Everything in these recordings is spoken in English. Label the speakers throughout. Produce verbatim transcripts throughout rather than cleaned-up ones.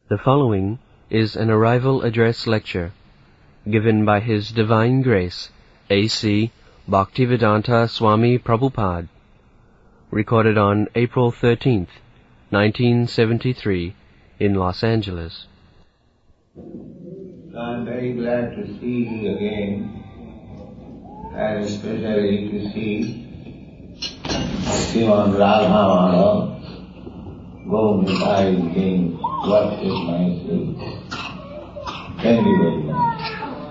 Speaker 1: The following is an arrival address lecture given by His Divine Grace A C Bhaktivedanta Swami Prabhupada, recorded on April thirteenth, nineteen seventy-three in Los Angeles.
Speaker 2: I'm very glad to see you again, and especially to see Sriman Radha go beside James. What is my sleep? Thank you very much.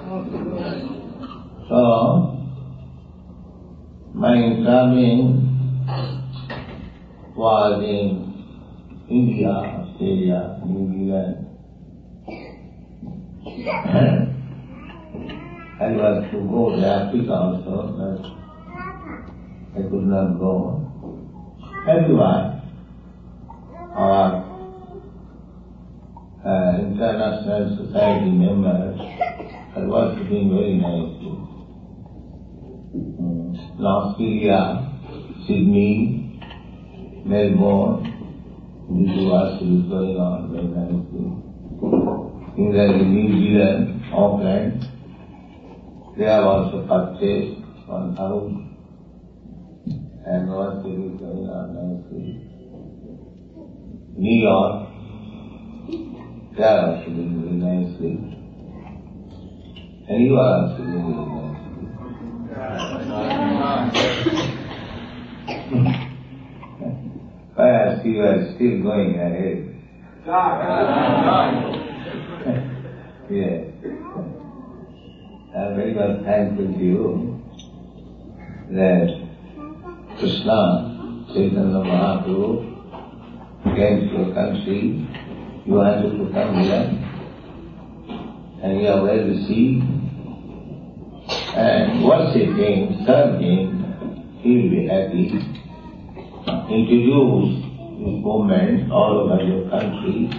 Speaker 2: So, my traveling was in India, Australia, New Zealand. I was to go to Africa also, but I could not go. Everyone, our uh, international society members are worshipping very nicely. Mm. Australia, Sydney, Melbourne, this worship is going on very nicely. Similarly, New Zealand, Auckland, they have also purchased one house and worship is going on nicely. New York, they are also doing very nicely. And you are also doing very nicely. Perhaps you are still going ahead. Yes. I'm very much thankful to you that Krishna, Chaitanya Mahaprabhu, came to your country. You wanted to come here, and you are well received. And worship Him, serve Him, He will be happy. Introduce this movement all over your country.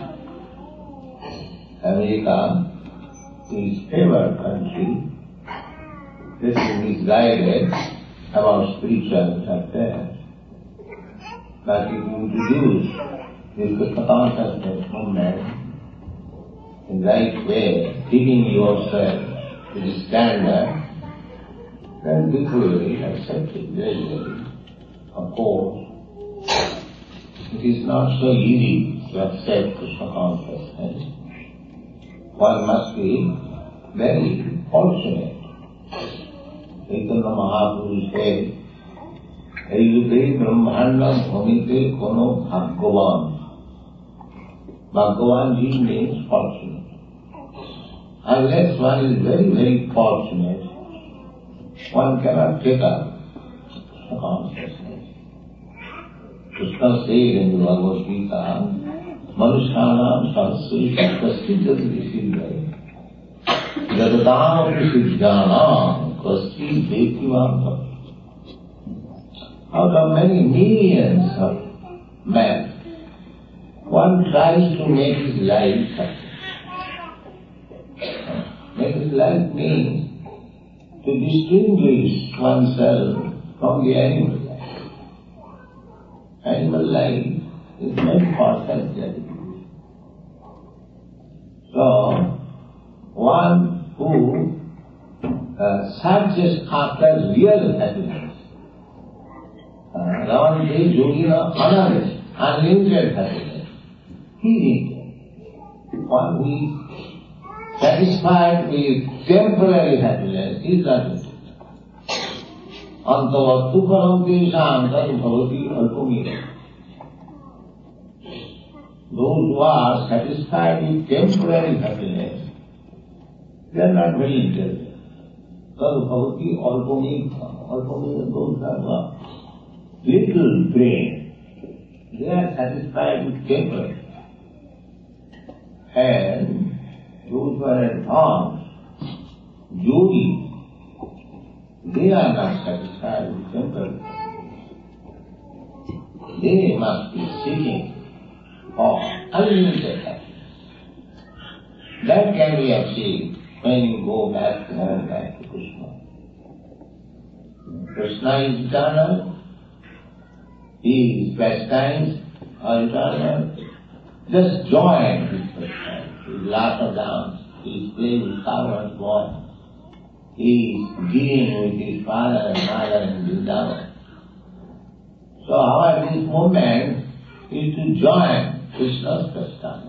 Speaker 2: America is favored country. This is misguided about spiritual affairs. But if you introduce this Krishna consciousness movement in the right way, keeping yourself to the standard, then people will accept it very well. Of course, it is not so easy to accept Krishna consciousness. One must be very fortunate. Chaitanya Mahaprabhu said, Ayute Brahmanda Bhumite Kono Bhagavan. Bhagavan ji means fortunate. Unless one is very, very fortunate, one cannot take up the consciousness. Krishna said in the Bhagavad Gita, Manushanam Saraswati Kaschid Jati Jadatam Siddhanam Kaschid Dekivam. Out of many millions of men, one tries to make his life successful. Make his life means to distinguish oneself from the animal life. Animal life is meant for self-gratification. So, one who uh, searches after real happiness, Ravante Yogina Anand, unlimited happiness, he needs one who is satisfied with temporary happiness, he is not interested. Antavatu paramte shantam bhavati alpamira. Those who are satisfied with temporary happiness, they are not very intelligent. Because bhavati alpamira, alpamira, those are little brain. They are satisfied with temporary. And those who are advanced, yogis, they are not satisfied with temporary. They must be seeking for unlimited happiness. That can be achieved when you go back home, back to Krishna. Krishna is eternal. His pastimes are eternal. Just join his pastimes. rasa dance. He is playing with Kavan's boy. He is dealing with his father and mother in Vrindavan. So our this movement is to join Krishna's pastime.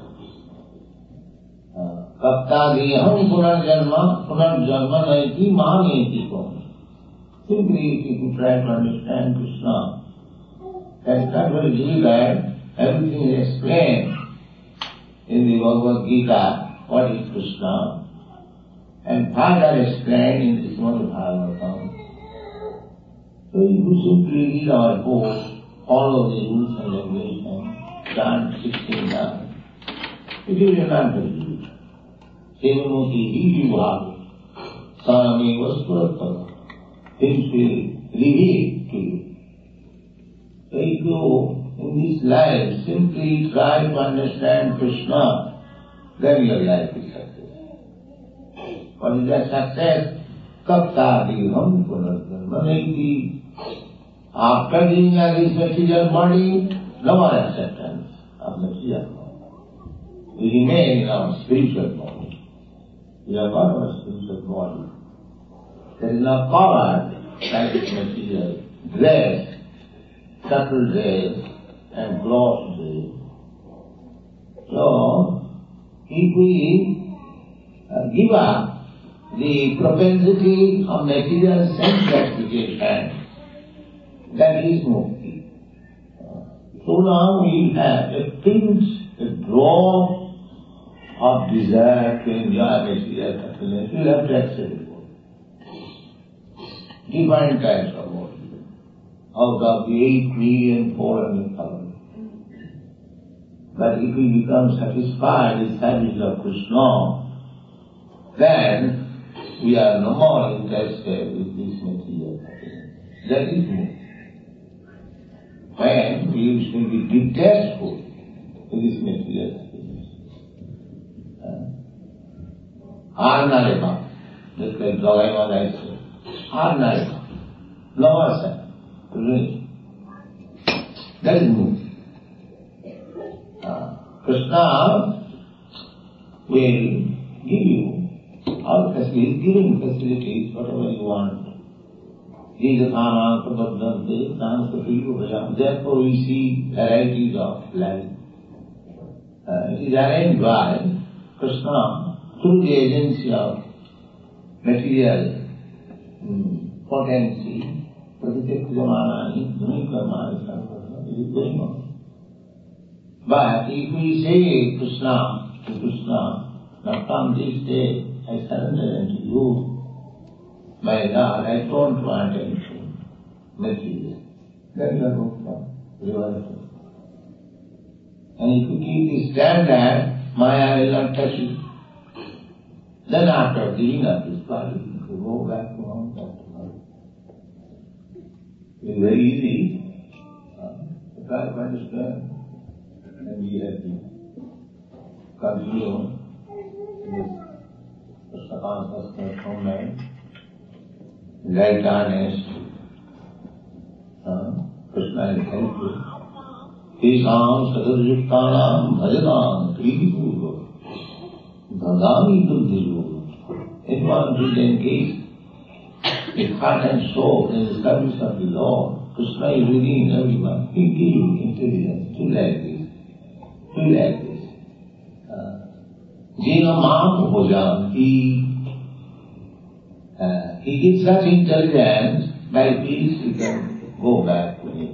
Speaker 2: Kaptadiham punarjanma, punarjanma naiti mahaneti kom. Simply if you try to understand Krishna, it's not very difficult. Everything is explained in the Bhagavad Gita, what is Krishna, and further explained in the Srimad Bhagavatam. So you simply read our book, follow the rules and regulations, chant sixteen times. It is not very difficult. Sevanoti Hiti Bhava, Sami Vasturatava, things will reveal to you. So if you, in this life, simply try to understand Krishna, then your life is success. What is that success? Kaptadiham punarjanmaneti. After giving us this material body, no more acceptance of material body. We remain in our spiritual body. We are not our spiritual body. There is no power like this material. Dress, subtle dress, and gross dress. So, if we uh, give up the propensity of material sense gratification, that is mukti. So now we have a pinch, a drop of desire to enjoy material happiness. We have to accept it. Different types of motive. Out of the eight million four hundred thousand. But if we become satisfied with service of Krishna, then we are no more interested with this material happiness. That is mukti. When we will be detestful to this material happiness. Arnarema, just like Jogai Madai said, Arnarema, Lavasa, really. That is mukti. Uh, Krishna will give you all facilities, giving facilities, whatever you want. Therefore we see varieties of life. Uh, it is arranged by Krishna through the agency of material um, potency. It is going on. But if we say Krishna to Krishna, now from this day I surrender unto you, my Lord, I don't want anything material. Then you are going to reverse. And if you keep the standard, Maya will not touch you. Then after giving up this body, you go back to home, back to home. It's very easy. Uh, try to understand and be happy. Continue this Sakantas homeland. Right honest. Uh, Krishna will help you. Kesam sadadriptanam bhajanam priti-purva bhagami buddhi-yoga. Anyone who is engaged with heart and soul in the service of the Lord, Krishna is within everyone. He gives intelligence to like this, to like this. Jena mam bhojanti. He gives such intelligence, by which he can go back to him.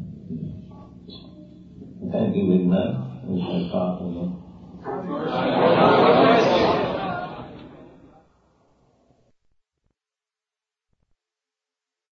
Speaker 2: Thank you very much. We shall talk again.